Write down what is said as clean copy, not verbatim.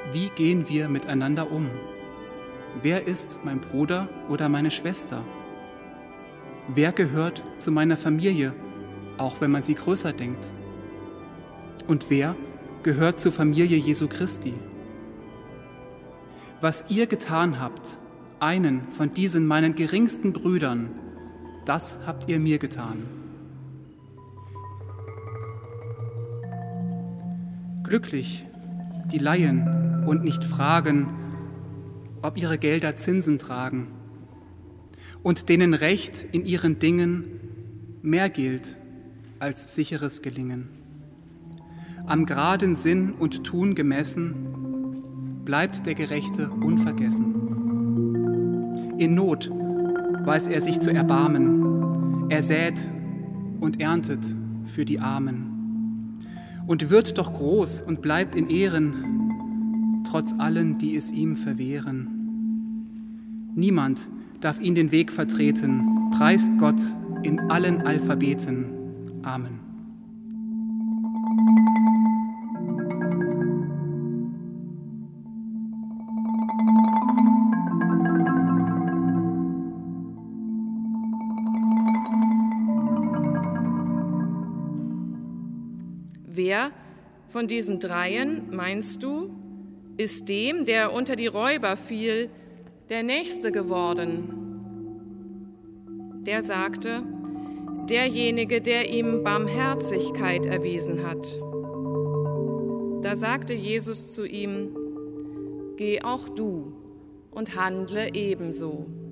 Wie gehen wir miteinander um? Wer ist mein Bruder oder meine Schwester? Wer gehört zu meiner Familie, auch wenn man sie größer denkt? Und wer gehört zur Familie Jesu Christi? Was ihr getan habt, einen von diesen meinen geringsten Brüdern, das habt ihr mir getan. Glücklich, die leihen und nicht fragen, ob ihre Gelder Zinsen tragen und denen Recht in ihren Dingen mehr gilt als sicheres Gelingen. Am geraden Sinn und Tun gemessen bleibt der Gerechte unvergessen. In Not weiß er sich zu erbarmen, er sät und erntet für die Armen und wird doch groß und bleibt in Ehren, trotz allen, die es ihm verwehren. Niemand darf ihn den Weg vertreten, preist Gott in allen Alphabeten. Amen. Wer von diesen dreien, meinst du, ist dem, der unter die Räuber fiel, der Nächste geworden? Der sagte, derjenige, der ihm Barmherzigkeit erwiesen hat. Da sagte Jesus zu ihm, geh auch du und handle ebenso.